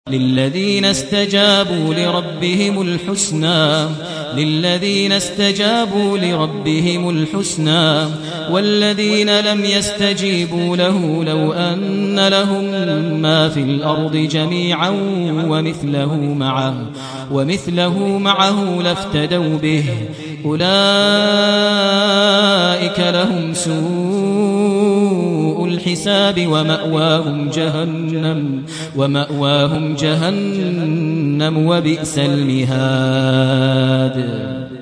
للذين استجابوا لربهم الحسنى والذين لم يستجيبوا له لو أن لهم ما في الأرض جميعا ومثله معه لافتدوا به أولئك لهم سوء الحساب ومأواهم جهنم وبئس المهاد.